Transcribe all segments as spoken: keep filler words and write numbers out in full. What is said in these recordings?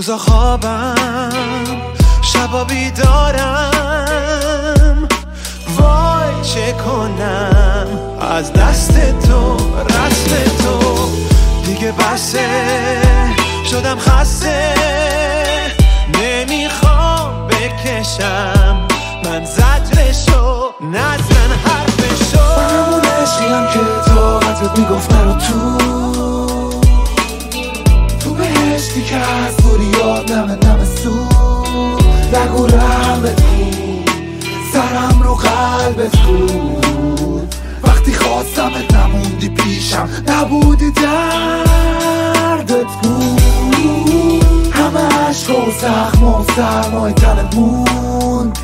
روزا خوابم شبا بیدارم، وای چه کنم از دست تو رسم تو دیگه بسه، شدم خسته نمیخوام بکشم من زجرشو نزن حرفشو. من همون عشقیم که طاقتت میگفت نرو تو تو بهشتی که از بوریات نمه نمه سو نگو رحمت کن سرم رو قلبت کن، وقتی خواستمت نموندی پیشم نبودی دردت بود، همه عشق و زخم و سرمای تنت موند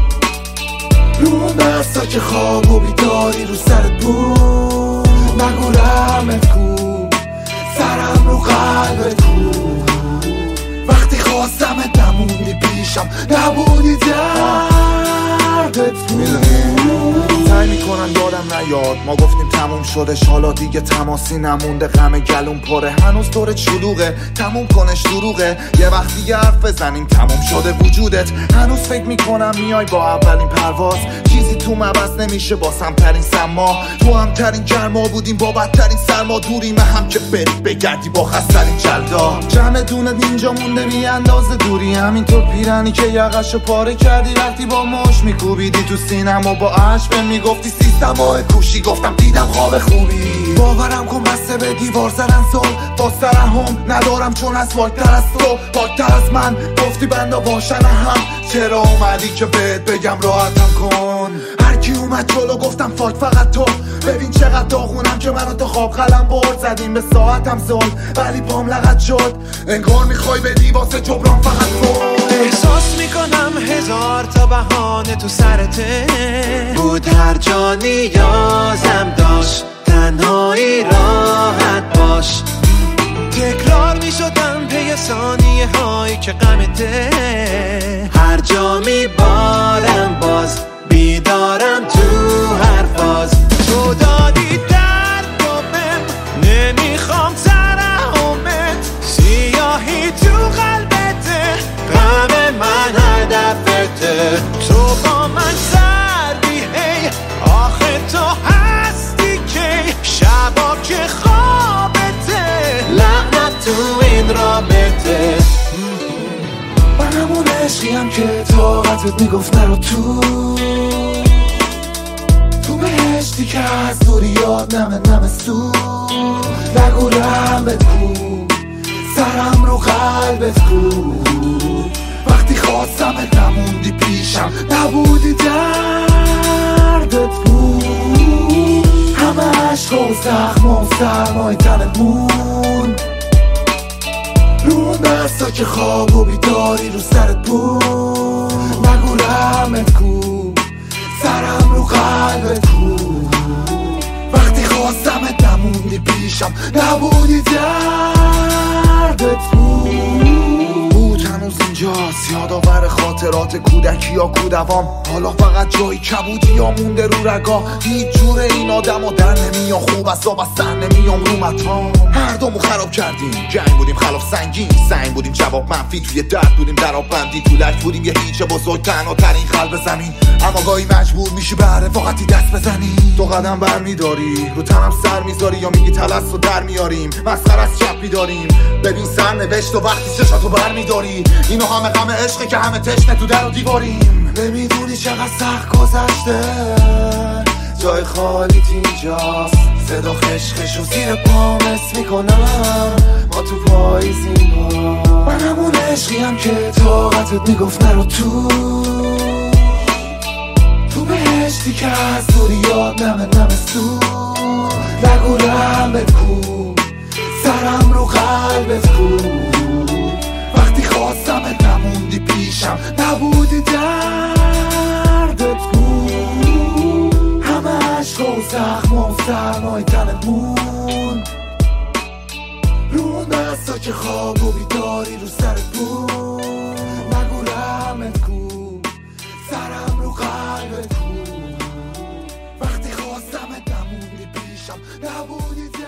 رو اون دستا که خواب و بیداری رو سرت بود، نگو رحمت کن سرم رو قلبت کن، وقتی خواستمت نموندی پیشم نبودی دردت بود. سعی میکنن یادم نیاد ما گفتیم تموم شدش، حالا دیگه تماسی نمونده، غم گلوم پره هنوز دورت شلوغه، تموم کنش دروغه، یه وقتی یه حرف بزنیم تموم شده وجودت، هنوز فکر میکنم میای با اولین پرواز، چیزی تو مبس نمیشه با سمترین سما، تو همترین گرما بودیم با بدترین سرما، دوریم هم که بری بگردی با خسترین جلدا، جمع دونت اینجا مونده بی اندازه دوری، همینطور پیرنی که یقشو پاره کردی وقتی با مش میکوبیدی تو سینم و با عشق میگفتی سیستم و کوشی، گفتم دیدم خواب خوبی، باورم کن بسته به دیوار زدن سال با سرهم ندارم چون از واکتر از تو پاکتر از من، گفتی بنده باشن هم چرا اومدی که بهت بگم راحتم کن، هر کی اومد جلو گفتم فاک فقط تو، ببین چقدر داغونم که منو تا خواب قلم برد زدیم به ساعتم زل ولی پام لغت شد، انگار میخوای بدی واسه جبران فقط کن، احساس میکنم هزار تا بهانه تو سرته بود، هر جا نیازم داشت تنهایی راحت باش، تکرار میشدم پی ثانیه هایی که غمته، هر جا میبارم باز بیدارم تو هر فاز، تو دادی درد و بهم نمیخوام ترحمت، سیاهی تو قلبته غم من هدفته، تو با من سردی هی آخه تو هستی که شبا که خوابته لعنت تو این رابطه. من همون عشقیم که طاقتت میگفت نرو تو تو بهشتی که از دوریات نمه نمه سو نگو رحمت کن سرم رو قلبت کن، وقتی خواستمت نموندی پیشم نبودی دردت بود، همه عشق و زخم و سرمای تنت موند رو اون دستا که خواب و بیداری رو سرت بود، نگو رحمت کن سرم رو قلبت کن، وقتی خواستمت نموندی پیشم نبودی دردت بود، هنوز اینجاست یادآور خاطرات کودکی یا کودوام، حالا فقط جایی کبودی یا مونده رو رگا، هیچ جور این آدم و در نمیان خوب از آب از سر نمیام رو مطام، هر دومو خراب کردیم جنگ بودیم خلاف سنگین، سنگ بودیم جواب منفی توی درد بودیم در آب بندی، تو لک بودیم یه هیچ بزرگ تنها ترین قلب زمین، اما گاهی مجبور میشی به رفاقتی دست بزنی، تو قدم بر میداری رو تنم سر میذاری یا میگی تلس رو در میاریم، مسخره از چپ میداریم، ببین سر نوشت و وقتی چشاتو بر میداری، اینو همه غم عشقه که همه تشنه تو در و دیواریم، نمیدونی چقدر سخت گذشته جای خالیت اینجاست، صدا خشخشو زیر پام حس میکنم ما تو پاییزیم ها، من همون عشقیم که طاقتت میگفت نرو تو تو بهشتی که از دوریات نمه نمه سو نگو رحمت کن سرم رو قلبت کن، وقتی خواستمت نموندی پیشم نبودی دردت بود، همه عشق و زخم و سرمای تنت موند رو اون دستا که خواب و بیداری رو سرت بود، نگو رحمت کن سرم رو قلبت کن، وقتی خواستمت نموندی پیشم نبودی